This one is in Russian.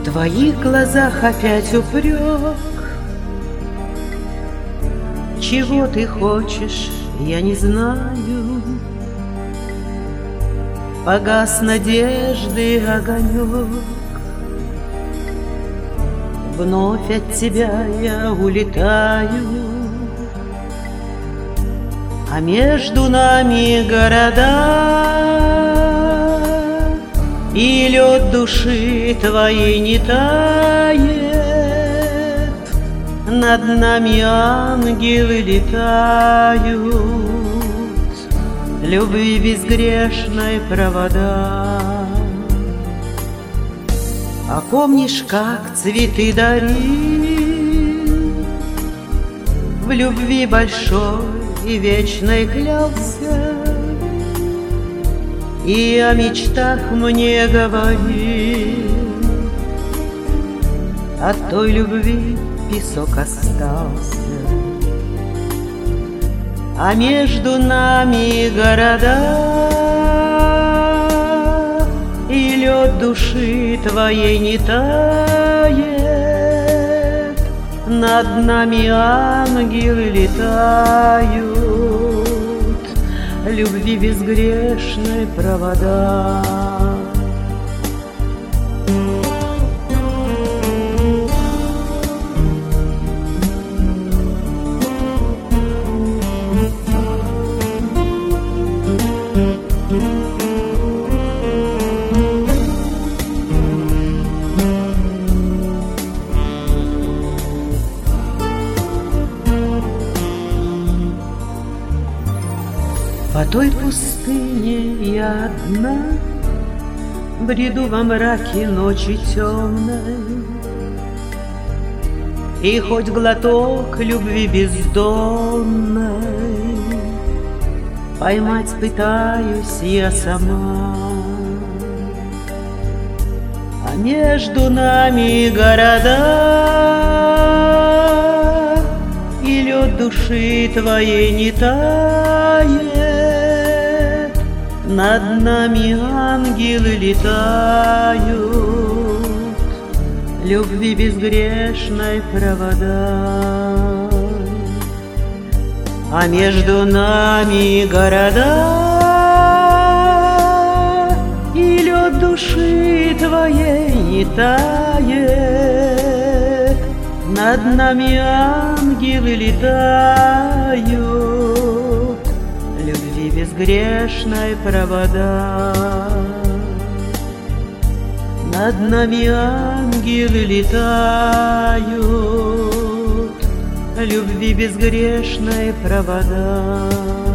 твоих глазах опять упрек. Чего ты хочешь, я не знаю. Погас надежды огонек. Вновь от тебя я улетаю, а между нами города, и лед души твоей не тает. Над нами ангелы летают, любви безгрешной провода. А помнишь, как цветы дарил, в любви большой и вечной клялся, и о мечтах мне говорил. От той любви песок остался, а между нами города, и лед души твоей не тает. Над нами ангелы летают, любви безгрешной провода. По той пустыне я одна бреду во мраке ночи темной, и хоть глоток любви бездонной поймать пытаюсь я сама. А между нами города, и лед души твоей не тает. Над нами ангелы летают, любви безгрешной провода. А между нами города, и лед души твоей не тает. Над нами ангелы летают, любви безгрешной провода. Над нами ангелы летают, любви безгрешной провода.